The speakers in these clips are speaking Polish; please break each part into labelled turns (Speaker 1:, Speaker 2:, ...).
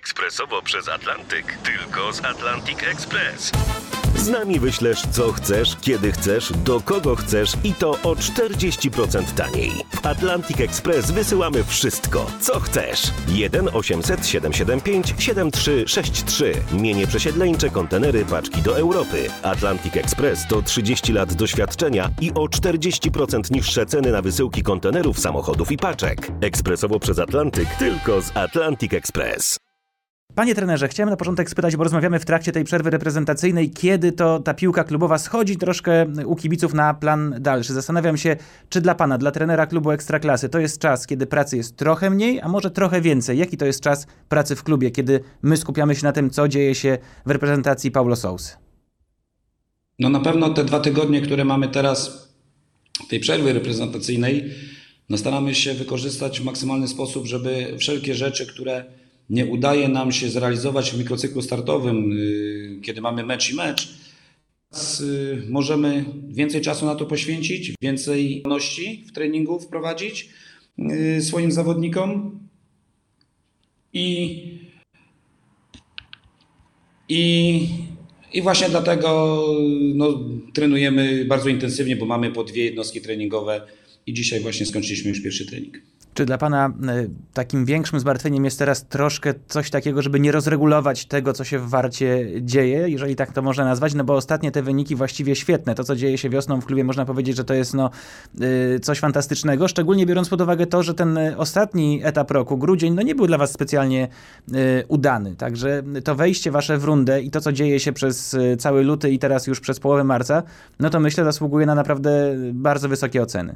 Speaker 1: Ekspresowo przez Atlantyk. Tylko z Atlantic Express. Z nami wyślesz co chcesz, kiedy chcesz, do kogo chcesz i to o 40% taniej. W Atlantic Express wysyłamy wszystko, co chcesz. 1 800 775 7363. Mienie przesiedleńcze, kontenery, paczki do Europy. Atlantic Express to 30 lat doświadczenia i o 40% niższe ceny na wysyłki kontenerów, samochodów i paczek. Ekspresowo przez Atlantyk, tylko z Atlantic Express.
Speaker 2: Panie trenerze, chciałem na początek spytać, bo rozmawiamy w trakcie tej przerwy reprezentacyjnej, kiedy to ta piłka klubowa schodzi troszkę u kibiców na plan dalszy. Zastanawiam się, czy dla pana, dla trenera klubu Ekstraklasy, to jest czas, kiedy pracy jest trochę mniej, a może trochę więcej. Jaki to jest czas pracy w klubie, kiedy my skupiamy się na tym, co dzieje się w reprezentacji Paulo Sousy?
Speaker 3: No na pewno te 2 tygodnie, które mamy teraz w tej przerwie reprezentacyjnej, no staramy się wykorzystać w maksymalny sposób, żeby wszelkie rzeczy, które nie udaje nam się zrealizować w mikrocyklu startowym, kiedy mamy mecz, możemy więcej czasu na to poświęcić, więcej wolności w treningu wprowadzić swoim zawodnikom i właśnie dlatego trenujemy bardzo intensywnie, bo mamy po 2 jednostki treningowe i dzisiaj właśnie skończyliśmy już pierwszy trening.
Speaker 2: Czy dla pana takim większym zmartwieniem jest teraz troszkę coś takiego, żeby nie rozregulować tego, co się w Warcie dzieje, jeżeli tak to można nazwać? No bo ostatnie te wyniki właściwie świetne. To, co dzieje się wiosną w klubie, można powiedzieć, że to jest coś fantastycznego. Szczególnie biorąc pod uwagę to, że ten ostatni etap roku, grudzień, nie był dla was specjalnie udany. Także to wejście wasze w rundę i to, co dzieje się przez cały luty i teraz już przez połowę marca, no to myślę, zasługuje na naprawdę bardzo wysokie oceny.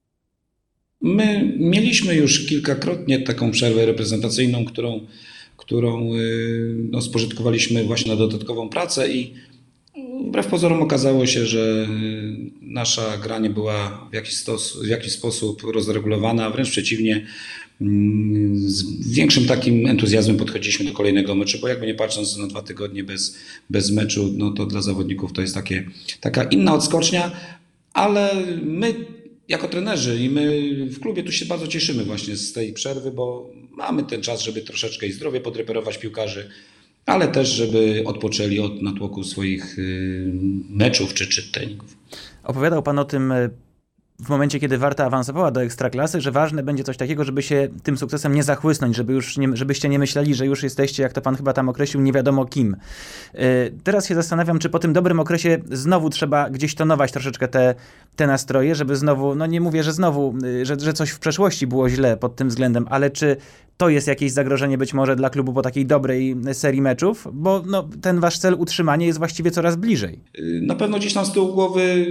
Speaker 3: My mieliśmy już kilkakrotnie taką przerwę reprezentacyjną, którą spożytkowaliśmy właśnie na dodatkową pracę i wbrew pozorom okazało się, że nasza gra nie była w jakiś sposób rozregulowana, wręcz przeciwnie, z większym takim entuzjazmem podchodziliśmy do kolejnego meczu, bo jakby nie patrząc na 2 tygodnie bez meczu, no to dla zawodników to jest taka inna odskocznia, ale my jako trenerzy i my w klubie tu się bardzo cieszymy właśnie z tej przerwy, bo mamy ten czas, żeby troszeczkę i zdrowie podreperować piłkarzy, ale też, żeby odpoczęli od natłoku swoich meczów czy treningów.
Speaker 2: Opowiadał pan o tym w momencie, kiedy Warta awansowała do Ekstraklasy, że ważne będzie coś takiego, żeby się tym sukcesem nie zachłysnąć, żebyście nie myśleli, że już jesteście, jak to pan chyba tam określił, nie wiadomo kim. Teraz się zastanawiam, czy po tym dobrym okresie znowu trzeba gdzieś tonować troszeczkę te nastroje, żeby znowu, nie mówię, że znowu, że coś w przeszłości było źle pod tym względem, ale czy to jest jakieś zagrożenie być może dla klubu po takiej dobrej serii meczów, bo ten wasz cel utrzymania jest właściwie coraz bliżej.
Speaker 3: Na pewno gdzieś tam z tyłu głowy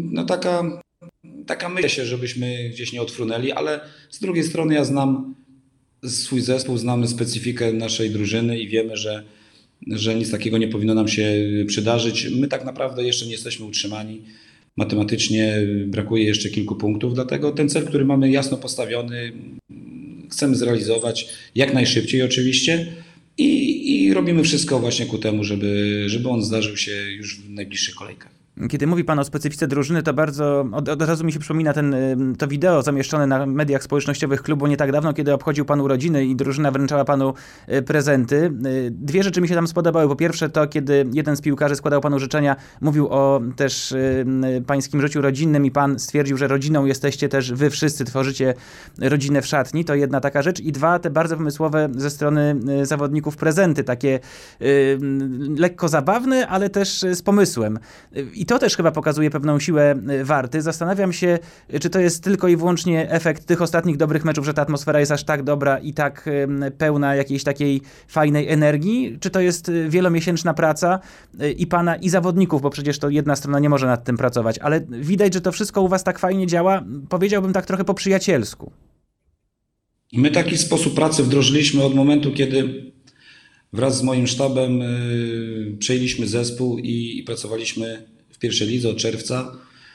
Speaker 3: taka myśl się, żebyśmy gdzieś nie odfrunęli, ale z drugiej strony ja znam swój zespół, znamy specyfikę naszej drużyny i wiemy, że nic takiego nie powinno nam się przydarzyć. My tak naprawdę jeszcze nie jesteśmy utrzymani. Matematycznie brakuje jeszcze kilku punktów, dlatego ten cel, który mamy jasno postawiony, chcemy zrealizować jak najszybciej oczywiście i robimy wszystko właśnie ku temu, żeby on zdarzył się już w najbliższych kolejkach.
Speaker 2: Kiedy mówi pan o specyfice drużyny, to bardzo od razu mi się przypomina to wideo zamieszczone na mediach społecznościowych klubu nie tak dawno, kiedy obchodził pan urodziny i drużyna wręczała panu prezenty. 2 rzeczy mi się tam spodobały. Po pierwsze to, kiedy jeden z piłkarzy składał panu życzenia, mówił o też pańskim życiu rodzinnym i pan stwierdził, że rodziną jesteście też wy wszyscy, tworzycie rodzinę w szatni. To jedna taka rzecz. I 2, te bardzo pomysłowe ze strony zawodników prezenty, takie lekko zabawne, ale też z pomysłem. I to też chyba pokazuje pewną siłę Warty. Zastanawiam się, czy to jest tylko i wyłącznie efekt tych ostatnich dobrych meczów, że ta atmosfera jest aż tak dobra i tak pełna jakiejś takiej fajnej energii, czy to jest wielomiesięczna praca i pana, i zawodników, bo przecież to jedna strona nie może nad tym pracować, ale widać, że to wszystko u was tak fajnie działa, powiedziałbym tak trochę po przyjacielsku.
Speaker 3: My taki sposób pracy wdrożyliśmy od momentu, kiedy wraz z moim sztabem przejęliśmy zespół i pracowaliśmy w pierwszej lidze od czerwca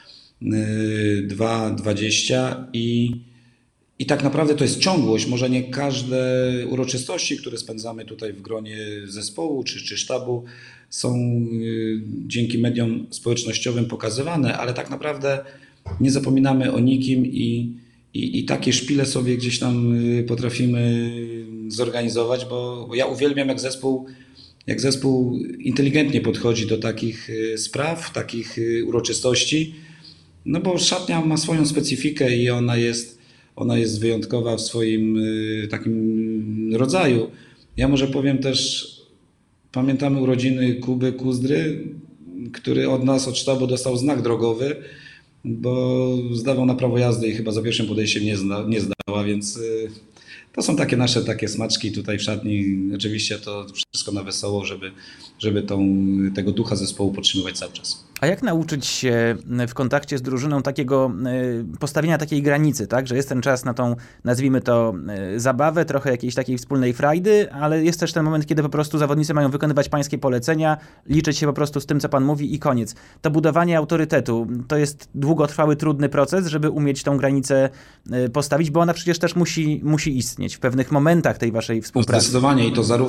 Speaker 3: 2020 i tak naprawdę to jest ciągłość. Może nie każde uroczystości, które spędzamy tutaj w gronie zespołu czy sztabu są dzięki mediom społecznościowym pokazywane, ale tak naprawdę nie zapominamy o nikim i takie szpile sobie gdzieś tam potrafimy zorganizować, bo ja uwielbiam jak zespół inteligentnie podchodzi do takich spraw, takich uroczystości, no bo szatnia ma swoją specyfikę i ona jest wyjątkowa w swoim takim rodzaju. Ja może powiem też, pamiętamy urodziny Kuby Kuzdry, który od nas, od sztabu dostał znak drogowy, bo zdawał na prawo jazdy i chyba za pierwszym podejściem nie zdała, więc to są takie nasze takie smaczki tutaj w szatni. Oczywiście to wszystko na wesoło, żeby tego ducha zespołu podtrzymywać cały czas.
Speaker 2: A jak nauczyć się w kontakcie z drużyną takiego postawienia takiej granicy, tak? Że jest ten czas na tą, nazwijmy to, zabawę, trochę jakiejś takiej wspólnej frajdy, ale jest też ten moment, kiedy po prostu zawodnicy mają wykonywać pańskie polecenia, liczyć się po prostu z tym, co pan mówi i koniec. To budowanie autorytetu to jest długotrwały, trudny proces, żeby umieć tą granicę postawić, bo ona przecież też musi istnieć w pewnych momentach tej waszej współpracy.
Speaker 3: Zdecydowanie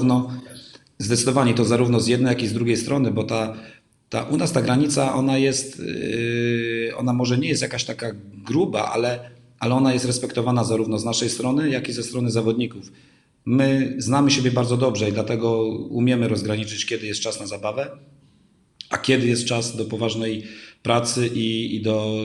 Speaker 3: i to zarówno z jednej, jak i z drugiej strony, bo u nas ta granica, ona może nie jest jakaś taka gruba, ale ona jest respektowana zarówno z naszej strony, jak i ze strony zawodników. My znamy siebie bardzo dobrze i dlatego umiemy rozgraniczyć, kiedy jest czas na zabawę, a kiedy jest czas do poważnej pracy i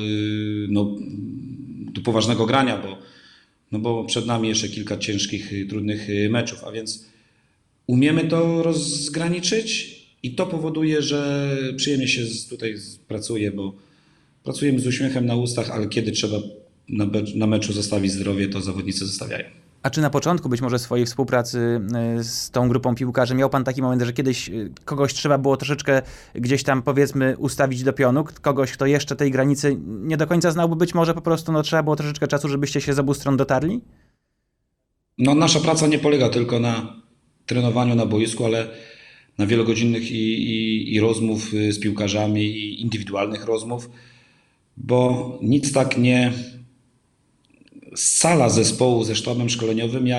Speaker 3: do poważnego grania, bo przed nami jeszcze kilka ciężkich, trudnych meczów, a więc umiemy to rozgraniczyć. I to powoduje, że przyjemnie się tutaj pracuje, bo pracujemy z uśmiechem na ustach, ale kiedy trzeba na meczu zostawić zdrowie, to zawodnicy zostawiają.
Speaker 2: A czy na początku być może swojej współpracy z tą grupą piłkarzy miał pan taki moment, że kiedyś kogoś trzeba było troszeczkę gdzieś tam, powiedzmy, ustawić do pionu? Kogoś, kto jeszcze tej granicy nie do końca znał, bo być może po prostu trzeba było troszeczkę czasu, żebyście się z obu stron dotarli?
Speaker 3: No, nasza praca nie polega tylko na trenowaniu na boisku, ale na wielogodzinnych i rozmów z piłkarzami i indywidualnych rozmów, bo nic tak nie scala zespołu ze sztabem szkoleniowym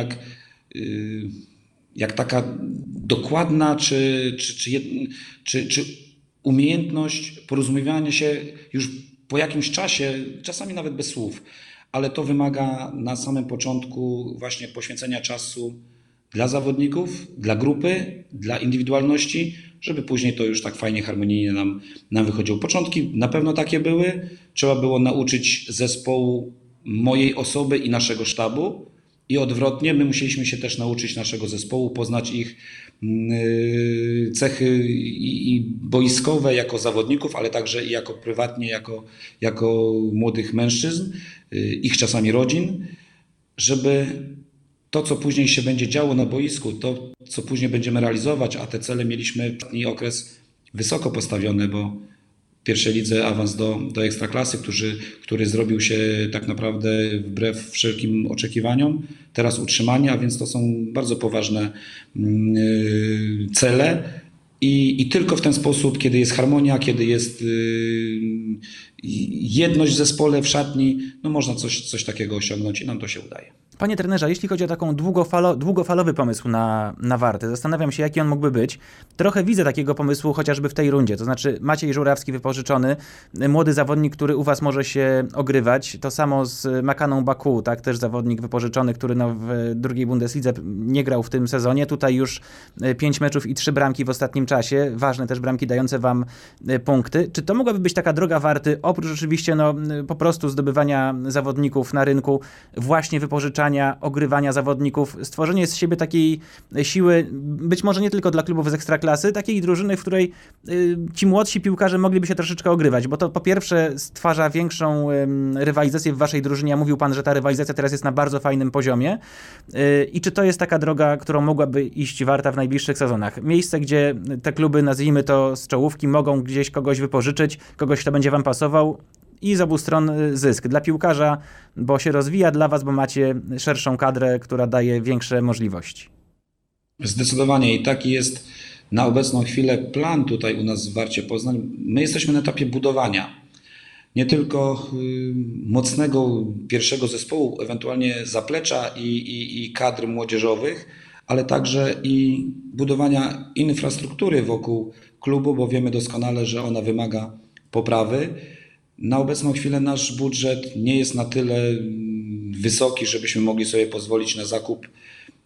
Speaker 3: jak taka dokładna czy umiejętność porozumiewania się już po jakimś czasie, czasami nawet bez słów, ale to wymaga na samym początku właśnie poświęcenia czasu dla zawodników, dla grupy, dla indywidualności, żeby później to już tak fajnie, harmonijnie nam wychodziło. Początki na pewno takie były. Trzeba było nauczyć zespołu mojej osoby i naszego sztabu i odwrotnie, my musieliśmy się też nauczyć naszego zespołu, poznać ich cechy i boiskowe jako zawodników, ale także i jako prywatnie, jako młodych mężczyzn, ich czasami rodzin, żeby to, co później się będzie działo na boisku, to, co później będziemy realizować, a te cele mieliśmy w okres wysoko postawione, bo w pierwszej lidze awans do Ekstraklasy, który zrobił się tak naprawdę wbrew wszelkim oczekiwaniom, teraz utrzymanie, a więc to są bardzo poważne cele i tylko w ten sposób, kiedy jest harmonia, kiedy jest jedność w zespole, w szatni, no można coś takiego osiągnąć i nam to się udaje.
Speaker 2: Panie trenerze, jeśli chodzi o taką długofalowy pomysł na Wartę, zastanawiam się, jaki on mógłby być. Trochę widzę takiego pomysłu chociażby w tej rundzie, to znaczy Maciej Żurawski wypożyczony, młody zawodnik, który u was może się ogrywać. To samo z Makaną Baku, tak, też zawodnik wypożyczony, który w drugiej Bundeslidze nie grał w tym sezonie. Tutaj już 5 meczów i 3 bramki w ostatnim czasie. Ważne też bramki dające wam punkty. Czy to mogłaby być taka droga Warty, oprócz oczywiście po prostu zdobywania zawodników na rynku, właśnie wypożyczania, ogrywania zawodników, stworzenie z siebie takiej siły, być może nie tylko dla klubów z Ekstraklasy, takiej drużyny, w której ci młodsi piłkarze mogliby się troszeczkę ogrywać, bo to po pierwsze stwarza większą rywalizację w waszej drużynie, a mówił pan, że ta rywalizacja teraz jest na bardzo fajnym poziomie. I czy to jest taka droga, którą mogłaby iść Warta w najbliższych sezonach? Miejsce, gdzie te kluby, nazwijmy to z czołówki, mogą gdzieś kogoś wypożyczyć, kogoś, kto będzie wam pasował, i z obu stron zysk. Dla piłkarza, bo się rozwija, dla was, bo macie szerszą kadrę, która daje większe możliwości.
Speaker 3: Zdecydowanie i taki jest na obecną chwilę plan tutaj u nas w Warcie Poznań. My jesteśmy na etapie budowania nie tylko mocnego pierwszego zespołu, ewentualnie zaplecza i kadr młodzieżowych, ale także i budowania infrastruktury wokół klubu, bo wiemy doskonale, że ona wymaga poprawy. Na obecną chwilę nasz budżet nie jest na tyle wysoki, żebyśmy mogli sobie pozwolić na zakup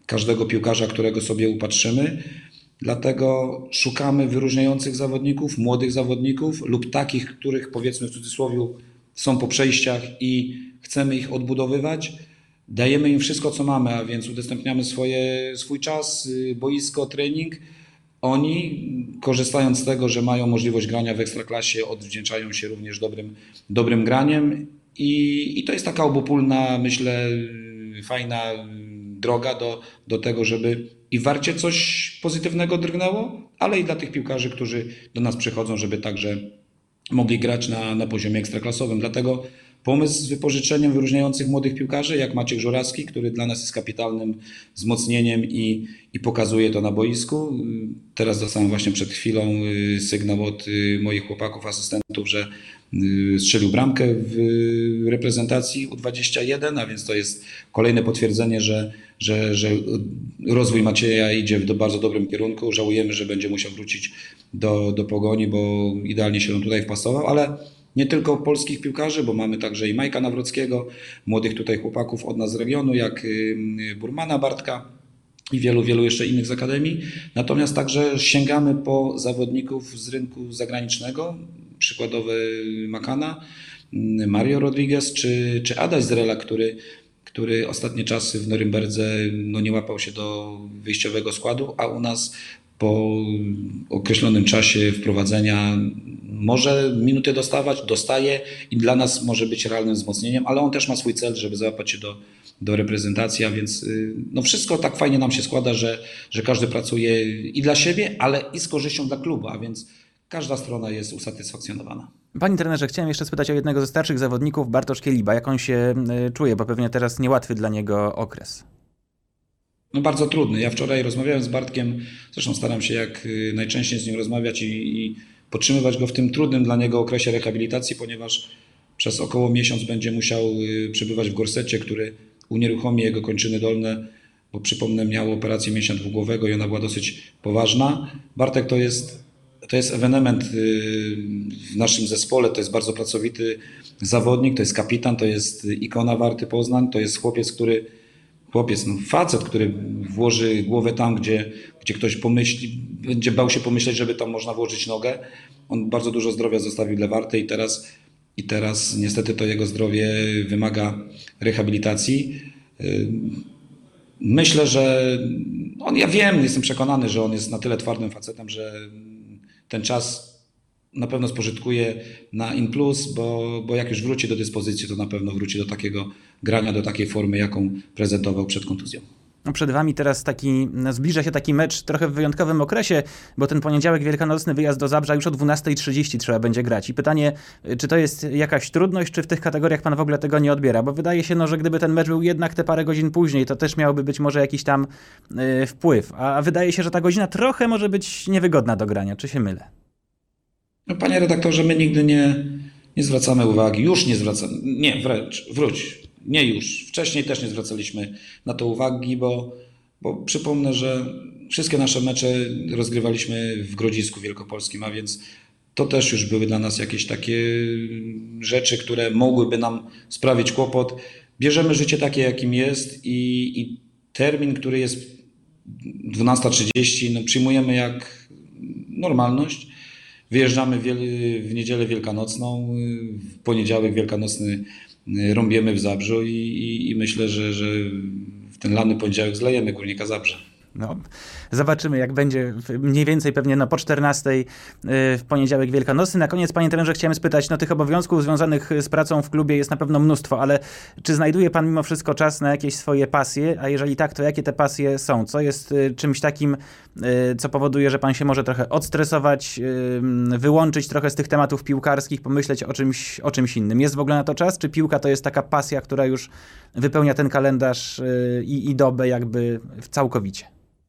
Speaker 3: każdego piłkarza, którego sobie upatrzymy. Dlatego szukamy wyróżniających zawodników, młodych zawodników lub takich, których powiedzmy w cudzysłowie są po przejściach i chcemy ich odbudowywać. Dajemy im wszystko, co mamy, a więc udostępniamy swój czas, boisko, trening. Oni, korzystając z tego, że mają możliwość grania w Ekstraklasie, odwdzięczają się również dobrym graniem i to jest taka obopólna, myślę, fajna droga do tego, żeby i w Warcie coś pozytywnego drgnęło, ale i dla tych piłkarzy, którzy do nas przychodzą, żeby także mogli grać na poziomie ekstraklasowym. Dlatego pomysł z wypożyczeniem wyróżniających młodych piłkarzy, jak Maciek Żurawski, który dla nas jest kapitalnym wzmocnieniem i pokazuje to na boisku. Teraz dostałem właśnie przed chwilą sygnał od moich chłopaków, asystentów, że strzelił bramkę w reprezentacji U21, a więc to jest kolejne potwierdzenie, że rozwój Macieja idzie w bardzo dobrym kierunku. Żałujemy, że będzie musiał wrócić do Pogoni, bo idealnie się on tutaj wpasował, ale nie tylko polskich piłkarzy, bo mamy także i Majka Nawrockiego, młodych tutaj chłopaków od nas z regionu, jak Burmana Bartka i wielu jeszcze innych z Akademii. Natomiast także sięgamy po zawodników z rynku zagranicznego, przykładowy Makana, Mario Rodriguez czy Adaś Zrela, który ostatnie czasy w Norymberdze nie łapał się do wyjściowego składu, a u nas po określonym czasie wprowadzenia może minuty dostaje i dla nas może być realnym wzmocnieniem, ale on też ma swój cel, żeby załapać się do reprezentacji, a więc wszystko tak fajnie nam się składa, że każdy pracuje i dla siebie, ale i z korzyścią dla klubu, a więc każda strona jest usatysfakcjonowana.
Speaker 2: Panie trenerze, chciałem jeszcze spytać o jednego ze starszych zawodników, Bartosz Kieliba. Jak on się czuje, bo pewnie teraz niełatwy dla niego okres.
Speaker 3: Bardzo trudny. Ja wczoraj rozmawiałem z Bartkiem, zresztą staram się jak najczęściej z nim rozmawiać i podtrzymywać go w tym trudnym dla niego okresie rehabilitacji, ponieważ przez około miesiąc będzie musiał przebywać w gorsecie, który unieruchomi jego kończyny dolne, bo przypomnę, miał operację mięśnia dwugłowego i ona była dosyć poważna. Bartek to jest ewenement w naszym zespole, to jest bardzo pracowity zawodnik, to jest kapitan, to jest ikona Warty Poznań, to jest facet, który włoży głowę tam, gdzie ktoś będzie bał się pomyśleć, żeby tam można włożyć nogę. On bardzo dużo zdrowia zostawił dla Warty i teraz niestety to jego zdrowie wymaga rehabilitacji. Myślę, że jestem przekonany, że on jest na tyle twardym facetem, że ten czas na pewno spożytkuje na in plus, bo jak już wróci do dyspozycji, to na pewno wróci do takiego grania, do takiej formy, jaką prezentował przed kontuzją.
Speaker 2: Przed wami teraz zbliża się taki mecz trochę w wyjątkowym okresie, bo ten poniedziałek wielkanocny wyjazd do Zabrza już o 12:30 trzeba będzie grać. I pytanie, czy to jest jakaś trudność, czy w tych kategoriach pan w ogóle tego nie odbiera? Bo wydaje się, że gdyby ten mecz był jednak te parę godzin później, to też miałby być może jakiś tam wpływ. A wydaje się, że ta godzina trochę może być niewygodna do grania. Czy się mylę?
Speaker 3: Panie redaktorze, my nigdy nie zwracamy uwagi. Już nie zwracamy. Nie, wróć. Nie już. Wcześniej też nie zwracaliśmy na to uwagi, bo przypomnę, że wszystkie nasze mecze rozgrywaliśmy w Grodzisku Wielkopolskim, a więc to też już były dla nas jakieś takie rzeczy, które mogłyby nam sprawić kłopot. Bierzemy życie takie, jakim jest i termin, który jest 12:30, przyjmujemy jak normalność. Wyjeżdżamy w niedzielę wielkanocną, w poniedziałek wielkanocny rąbiemy w Zabrzu i myślę, że w ten lany poniedziałek zlejemy Górnika Zabrze.
Speaker 2: Zobaczymy, jak będzie mniej więcej pewnie po 14:00 w poniedziałek wielkanocny. Na koniec, panie trenerze, chciałem spytać, tych obowiązków związanych z pracą w klubie jest na pewno mnóstwo, ale czy znajduje pan mimo wszystko czas na jakieś swoje pasje? A jeżeli tak, to jakie te pasje są? Co jest czymś takim, co powoduje, że pan się może trochę odstresować, wyłączyć trochę z tych tematów piłkarskich, pomyśleć o czymś innym? Jest w ogóle na to czas? Czy piłka to jest taka pasja, która już wypełnia ten kalendarz i dobę jakby całkowicie?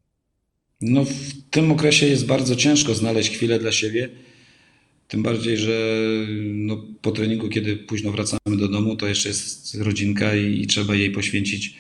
Speaker 3: W tym okresie jest bardzo ciężko znaleźć chwilę dla siebie. Tym bardziej, że po treningu, kiedy późno wracamy do domu, to jeszcze jest rodzinka i trzeba jej poświęcić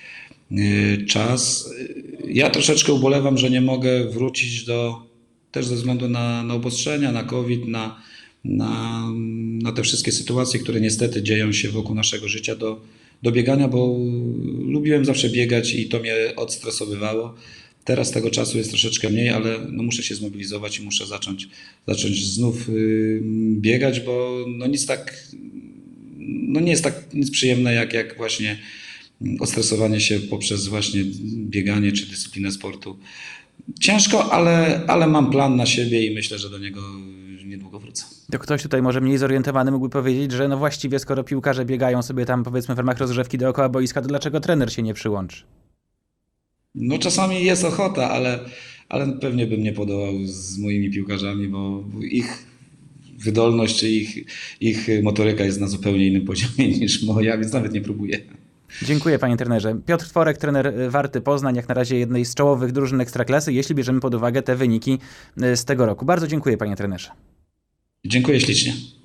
Speaker 3: czas. Ja troszeczkę ubolewam, że nie mogę wrócić też ze względu na obostrzenia, na COVID, na te wszystkie sytuacje, które niestety dzieją się wokół naszego życia, do biegania, bo lubiłem zawsze biegać i to mnie odstresowywało. Teraz tego czasu jest troszeczkę mniej, ale no muszę się zmobilizować i muszę zacząć znów biegać, bo no nie jest tak nic przyjemne jak właśnie odstresowanie się poprzez właśnie bieganie czy dyscyplinę sportu. Ciężko, ale mam plan na siebie i myślę, że do niego niedługo wrócę.
Speaker 2: To ktoś tutaj może mniej zorientowany mógłby powiedzieć, że no właściwie skoro piłkarze biegają sobie tam powiedzmy w ramach rozgrzewki dookoła boiska, to dlaczego trener się nie przyłączy?
Speaker 3: No czasami jest ochota, ale pewnie bym nie podołał z moimi piłkarzami, bo ich wydolność czy ich motoryka jest na zupełnie innym poziomie niż moja, więc nawet nie próbuję.
Speaker 2: Dziękuję panie trenerze. Piotr Tworek, trener Warty Poznań, jak na razie jednej z czołowych drużyn Ekstraklasy, jeśli bierzemy pod uwagę te wyniki z tego roku. Bardzo dziękuję panie trenerze.
Speaker 3: Dziękuję ślicznie.